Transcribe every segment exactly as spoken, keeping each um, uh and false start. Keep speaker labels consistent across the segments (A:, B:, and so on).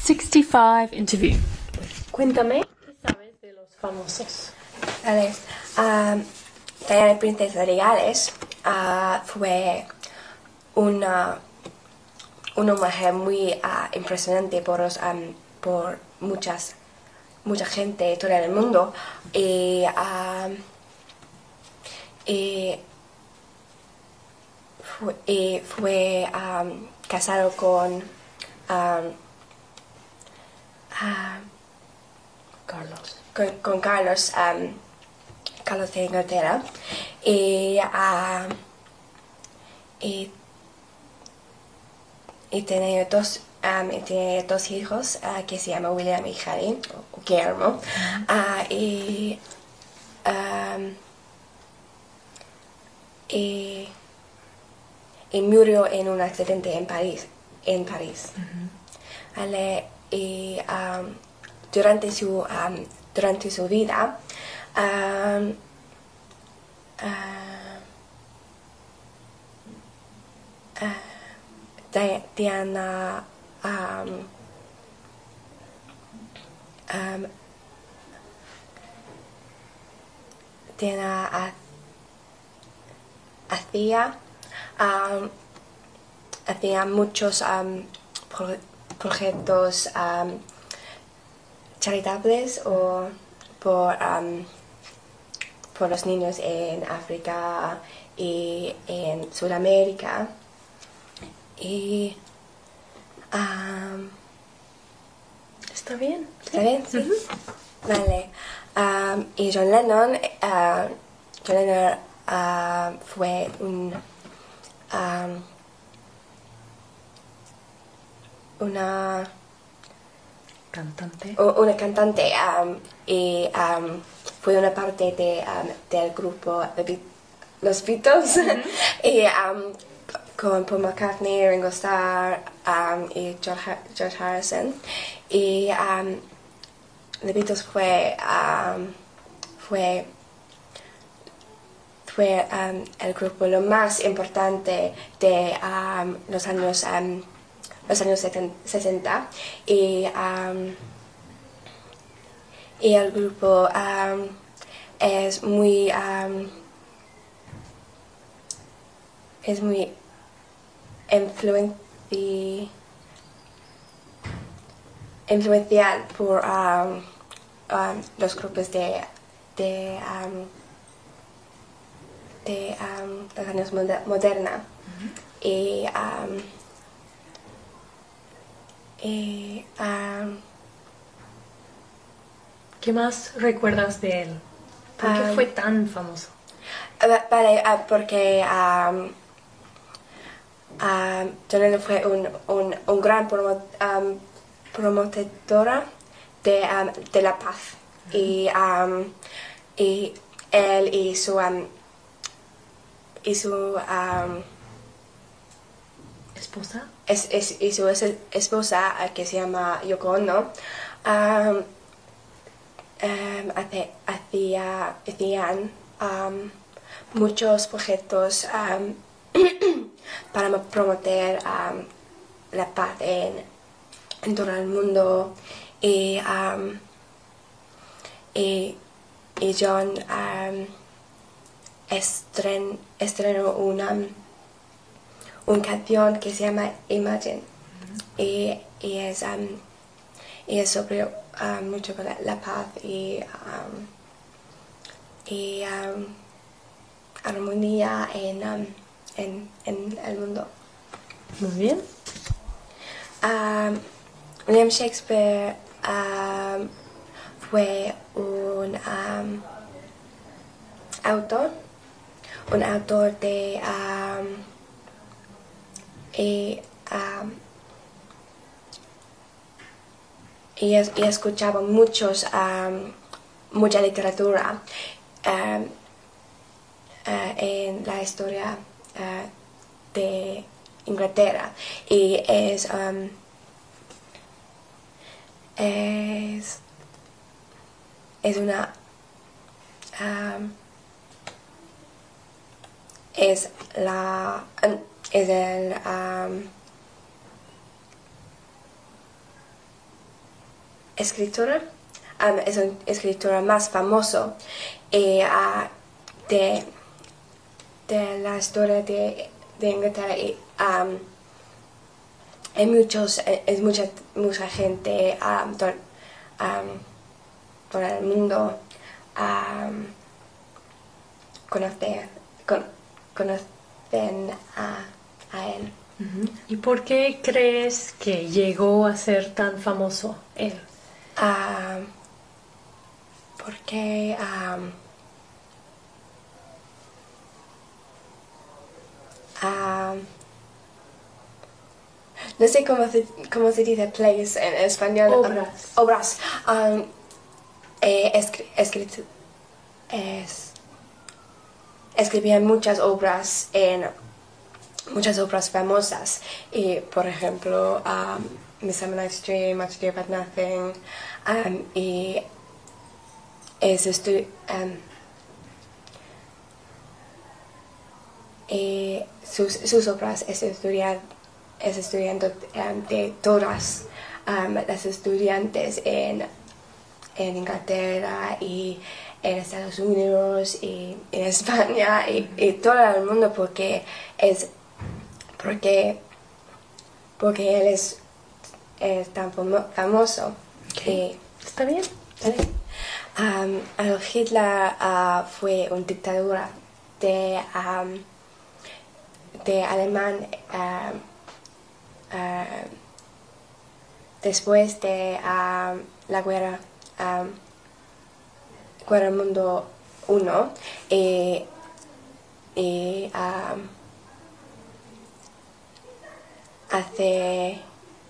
A: sixty-five interview. Cuéntame, ¿qué sabes de los famosos?
B: Vale. Um, Diana, princesa de Gales, uh, fue una, una mujer muy uh, impresionante por, los, um, por muchas, mucha gente de todo el mundo. Y, um, y fue, y fue um, casado con um, uh,
A: Carlos.
B: con, con Carlos, um, Carlos de Inglaterra, y, uh, y, y tenía dos, um, y tenía dos hijos uh, que se llaman William y Harry, o, o Guillermo, uh-huh. uh, y, um, y, y murió en un accidente en París, en París. Uh-huh. ¿Vale? Y um, durante su um, durante su vida um, uh, uh, Diana um, um, Diana hacía um, hacía muchos um, pro proyectos um, charitables o por, um, por los niños en África y en Sudamérica. Y um,
A: ¿Está bien?
B: ¿Está bien? Sí. Uh-huh. Vale. Um, y John Lennon, uh, John Lennon uh, fue un um, una
A: Cantante.
B: una cantante um, y um, fue una parte de, um, del grupo de los Beatles. Uh-huh. Y um, con Paul McCartney, Ringo Starr um, y George, George Harrison. Y um, The Beatles fue um, fue fue um, el grupo lo más importante de um, los años um, los años sesenta, y um, y el grupo um, es muy um, es muy influenci influencial por um, um, los grupos de de um, de um, los años moder moderna. Uh-huh. y um, y um,
A: ¿Qué más recuerdas de él? ¿Por qué um, fue tan famoso?
B: Vale, uh, porque um, um, John Lennon fue un, un, un gran promo, um, promotora de, um, de la paz. Uh-huh. y, um, y él y su um, y su um,
A: esposa
B: es, es, y su esposa, que se llama Yoko Ono, um, Um, hace, hacía, hacían um, muchos proyectos um, para promover um, la paz en, en todo el mundo, y, um, y, y John um, estren, estrenó una, una canción que se llama Imagine. Mm-hmm. y, y es um, y es sobre um, mucho la, la paz y, um, y um, armonía en, um, en, en el mundo.
A: Muy bien.
B: Um, William Shakespeare um, fue un um, autor, un autor de um, y, um, Y, es, y escuchaba muchos, um, mucha literatura um, uh, en la historia uh, de Inglaterra, y es, um, es, es una um, es la es el um, escritor, um, es un escritor más famoso eh, uh, de, de la historia de, de Inglaterra. Y, um, hay muchos, es mucha, mucha gente um, por, um, por el mundo um, conoce, con, conocen a, a él.
A: Uh-huh. ¿Y por qué crees que llegó a ser tan famoso él?
B: Um, porque um, um, no sé cómo se, cómo se dice plays en español.
A: Obras.
B: Um, obras. Um, eh, escri escrit es, escribían muchas obras en muchas obras famosas. Y, por ejemplo, um, Midsummer Night's Dream, Much Ado About Nothing. Um, y es estu um, y sus, sus obras es estudiar es estudiando um, de todas um, las estudiantes en, en Inglaterra y en Estados Unidos y en España y, y todo el mundo porque es porque porque él es, es tan famo famoso.
A: Okay.
B: Y,
A: ¿Está bien?
B: ¿sí? Um, Adolf Hitler uh, fue un dictadura de um, de alemán uh, uh, después de um, la guerra um, guerra mundo uno y, y um, hace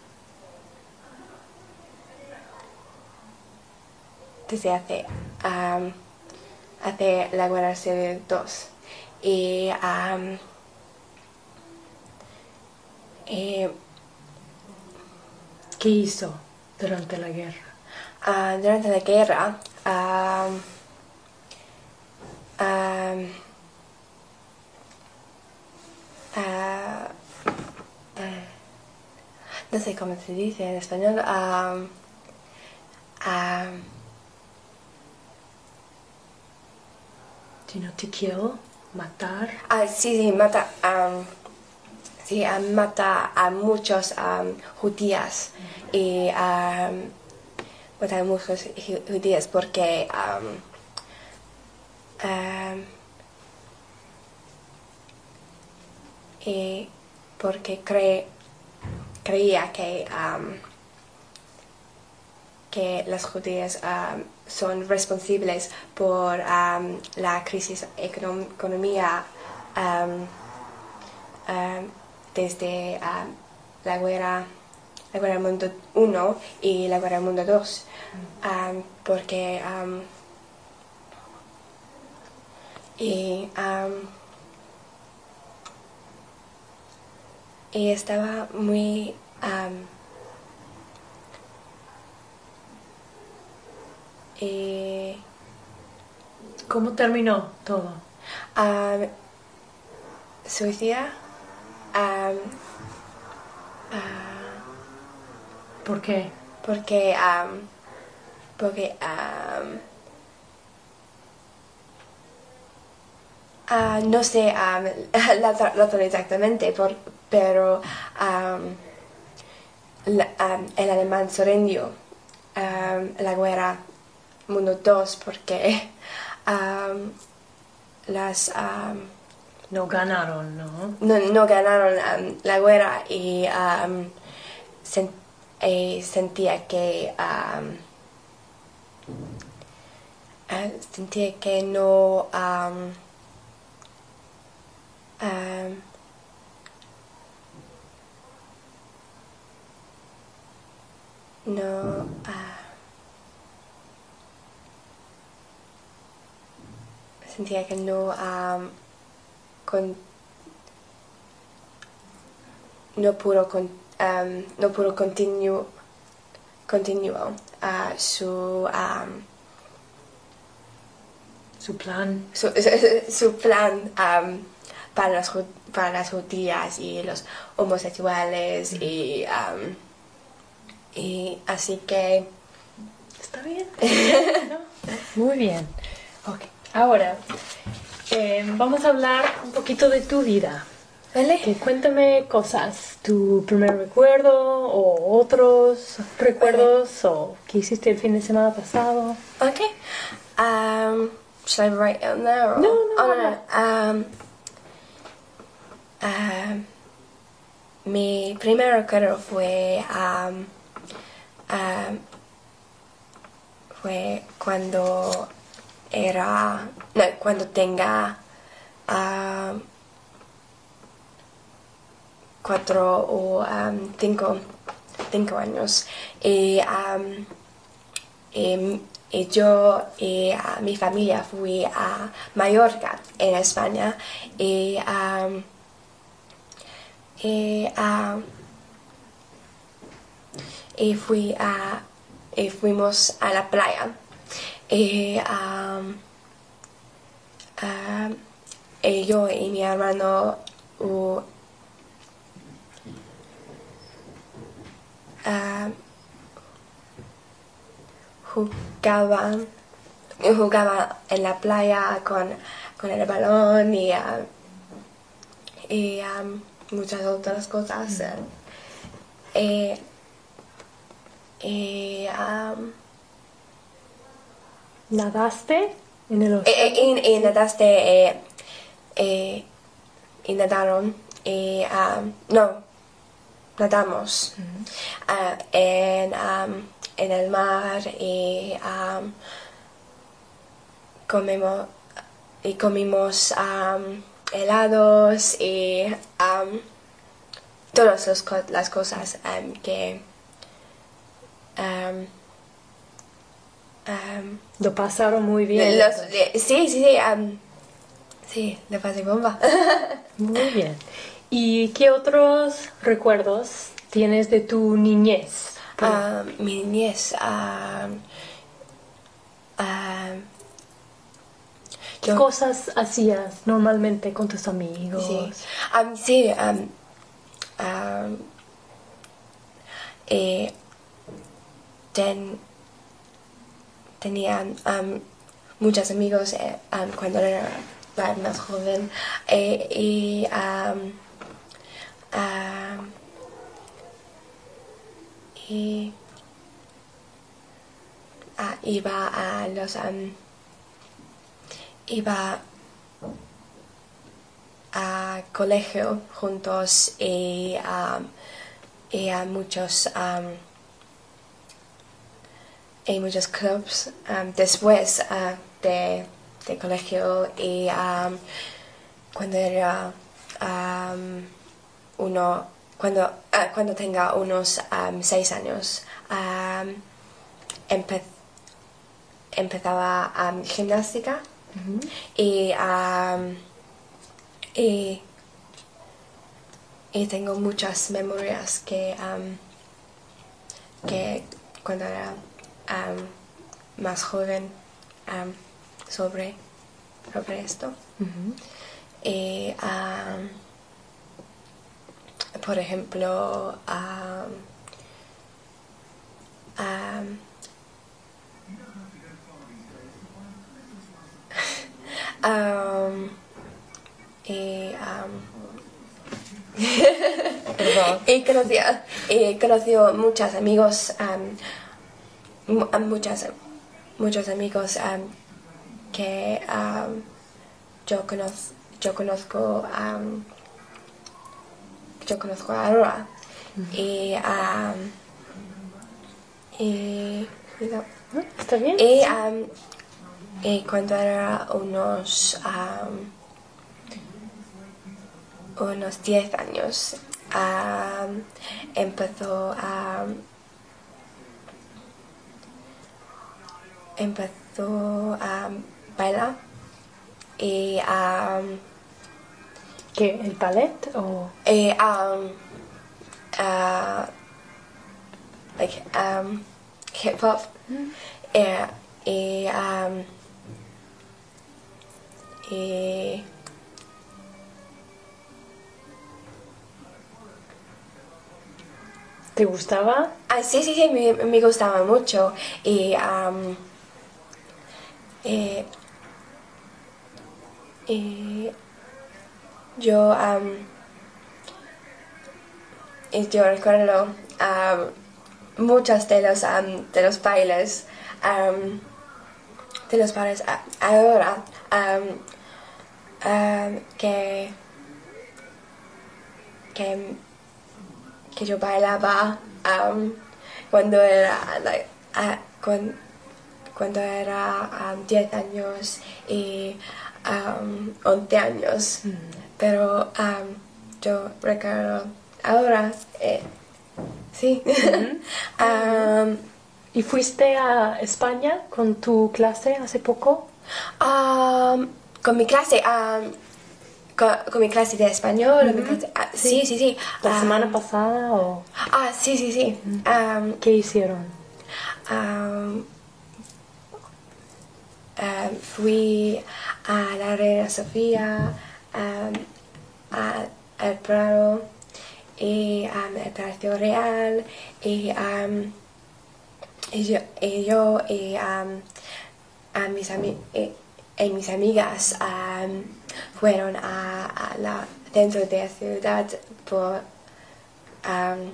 B: desde hace um, hace la guerra civil dos y um, y
A: ¿Qué hizo durante la guerra?
B: Uh, durante la guerra, um, um, uh, uh, no sé cómo se dice en español. Um, um,
A: Do you know to kill? Matar.
B: ah, sí, sí, mata, um, sí, um, mata a muchos um, judías mm-hmm. y um, mata a muchos judíos porque um, um, y porque cre, creía que um, que las judías um, son responsables por um, la crisis econom economía um, um, desde um, la guerra la guerra mundo uno y la guerra mundo dos mm. um, porque um, y um, y estaba muy um, y
A: ¿Cómo terminó todo?
B: Um, suicida. Um, uh,
A: ¿Por qué?
B: porque um, porque um, uh, no sé um, la razón exactamente, por, pero um, la, um, el alemán se rindió um, la guerra mundo dos porque um, las um,
A: no ganaron, ¿no?
B: No, no ganaron um, la guerra y um, sen eh, sentía que um, uh, sentía que no um, um, no uh, sentía que no um, con, no pudo con, um, no pudo continuar continuó uh, su um,
A: su plan
B: su, su plan um, para las para las judías y los homosexuales mm. y um, y así que
A: ¿Está bien? ¿No? Muy bien. Ok. Ahora, eh, vamos a hablar un poquito de tu vida.
B: ¿Vale?
A: Que cuéntame cosas, tu primer recuerdo o otros recuerdos o qué hiciste el fin de semana pasado.
B: Okay. Um, should I write it on there? Or?
A: No, no,
B: Oh, no,
A: no.
B: no. Um, um, mi primer recuerdo fue, um, um, fue cuando era, no, cuando tenga um, cuatro o um, cinco, cinco años. Y, um, y, y yo y uh, mi familia fui a Mallorca, en España, y, um, y, um, y, fui a, y fuimos a la playa. Y, um, um, y yo y mi hermano uh, uh, jugaban, jugaban en la playa con, con el balón y, uh, y um, muchas otras cosas. Mm. Y, y, um,
A: ¿Nadaste en el
B: y,
A: océano?
B: y, y nadaste eh, eh, y nadaron y um, no nadamos mm-hmm. uh, en, um, en el mar y um, comimos y comimos um, helados y um, todas las, co las cosas um, que um, um,
A: Lo pasaron muy bien.
B: Los, le, sí, sí, sí, um, sí, lo pasé bomba.
A: Muy bien. ¿Y qué otros recuerdos tienes de tu niñez?
B: Um, mi niñez. Um, um,
A: ¿Qué
B: yo,
A: cosas hacías normalmente con tus amigos?
B: Sí, um, sí um, um, eh, ten, tenía um, muchos amigos eh, um, cuando era más joven eh, y um, um, y ah, iba a los um, iba a colegio juntos y, um, y a muchos um, y muchos clubs um, después uh, de, de colegio y um, cuando era um, uno cuando uh, cuando tenga unos um, seis años um, empe empezaba um, gimnástica. Uh-huh. y, um, y y tengo muchas memorias que um, que cuando era um, más joven um, sobre sobre esto. Uh-huh. Y um, por ejemplo um, um, um, y um, he conocido, he conocido muchos amigos, um, muchas, muchos amigos um, que um, yo, conoz, yo conozco, um, yo conozco ahora. Uh-huh. Y, um, y,
A: ¿Está bien?
B: Y, um, y cuando era unos um, unos diez años um, empezó a um, empezó a um, bailar y um,
A: ¿qué? ¿El ballet o
B: y, um, uh, like um, hip hop? Mm. y, y, um, y
A: ¿Te gustaba?
B: Ah, sí, sí, sí, me, me gustaba mucho. Y, am, eh, y yo, am, y yo recuerdo am, muchos de los, am, de los bailes, am, de los bailes a- ahora, am, am, que, que, que yo bailaba am, cuando era, like, ah, cuan- cuando era um, diez años y um, once años. Pero um, yo recuerdo ahora, eh, sí. um,
A: ¿Y fuiste a España con tu clase hace poco?
B: um, con mi clase, um, con, con mi clase de español, o mi clase- ah, sí, sí, sí.
A: ¿La
B: um,
A: semana pasada o
B: Ah, sí, sí, sí. Um,
A: qué hicieron?
B: um, um, fui a la Reina Sofía, um, a- al Prado y um, al Palacio Real y, um, y yo y, yo, y, um, a mis, ami y, y mis amigas um, fueron a, a la dentro de la ciudad por, um,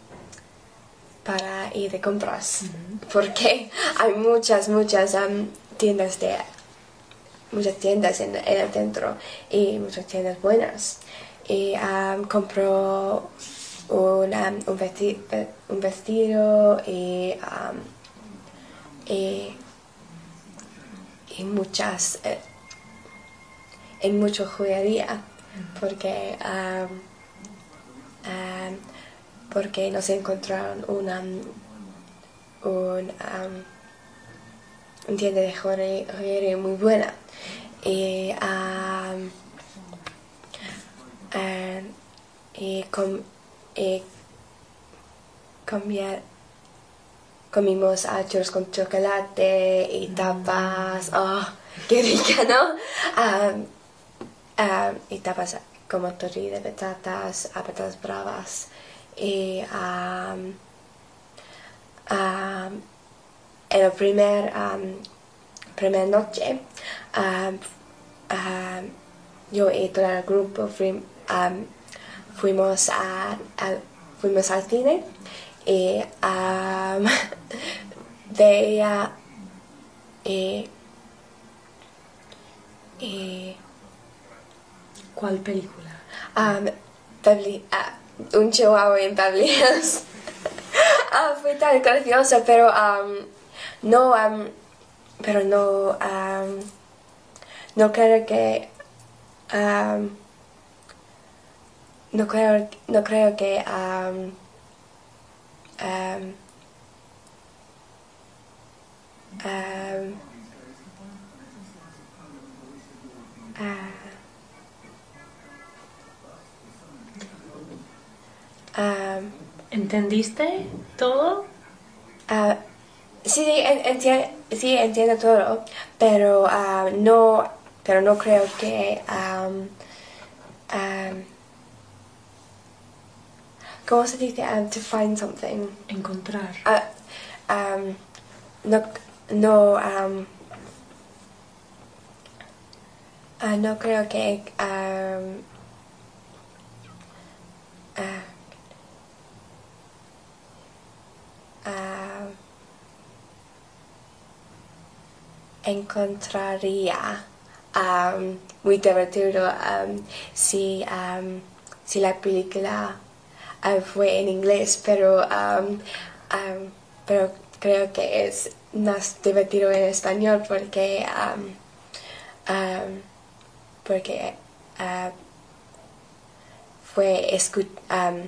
B: para ir de compras porque hay muchas muchas um, tiendas de muchas tiendas en, en el centro y muchas tiendas buenas y um, compró una- un, vesti- ve- un vestido y, um, y, y muchas eh, y mucha joyería porque um, um, porque nos encontraron una un, um, un tienda de joye- joyería muy buena y um, um, y, com, y comía- comimos arroz con chocolate y tapas, oh, qué rica, ¿no? Um, um, y tapas como tortilla de patatas, a patatas bravas y um, um, en la primer, um, primera noche um, um, yo y todo el grupo fui- um, fuimos, a, al- fuimos al cine y um, veía y, y
A: ¿Cuál película?
B: um, Beverly- ah, un chihuahua en Beverly Hills. Ah, fue tan gracioso, pero um, no, um, pero no, um, no creo que, um, no creo, no creo que, um, um, um, ah, um,
A: ¿Entendiste todo?
B: ah, sí, sí, en- enti- sí, entiendo todo, pero ah, no, pero no creo que, um, um, ¿cómo se dice? Um, to find something.
A: Encontrar.
B: Ah, um, no, no, um, ah, no creo que, um, ah, ah, encontraría um, muy divertido um, si, um, si la película uh, fue en inglés, pero, um, um, pero creo que es más divertido en español porque, um, um, porque uh, fue, escu um,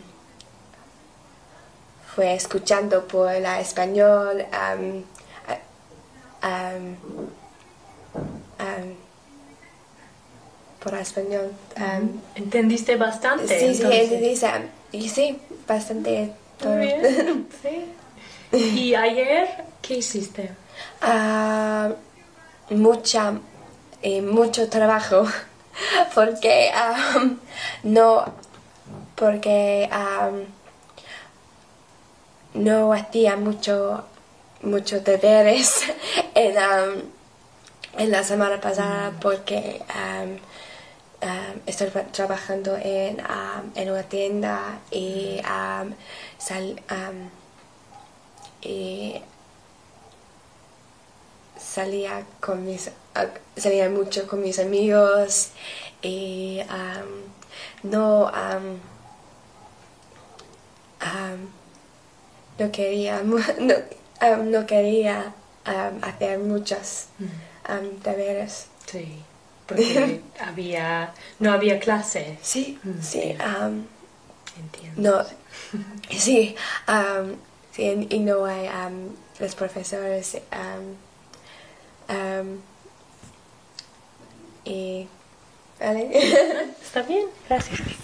B: fue escuchando por la español um, um, um, por español. Um,
A: ¿Entendiste bastante?
B: sí, sí,
A: entonces?
B: entendí, Sam. Y sí, bastante todo.
A: Muy bien, sí. ¿Y ayer qué hiciste?
B: Ah, mucha, eh, mucho trabajo, porque um, no, porque um, no hacía mucho, muchos deberes en, um, en la semana pasada mm. porque um, um, estoy trabajando en, um, en una tienda y, um, sal, um, y salía con mis salía mucho con mis amigos y um, no um, um, no quería no, um, no quería um, hacer muchos um, deberes.
A: Sí, porque había no había clase.
B: Sí, mm, sí. Um,
A: Entiendo.
B: No, sí, um, sí, y no hay um, los profesores. Um, Um, y, ¿vale?
A: Está bien, gracias.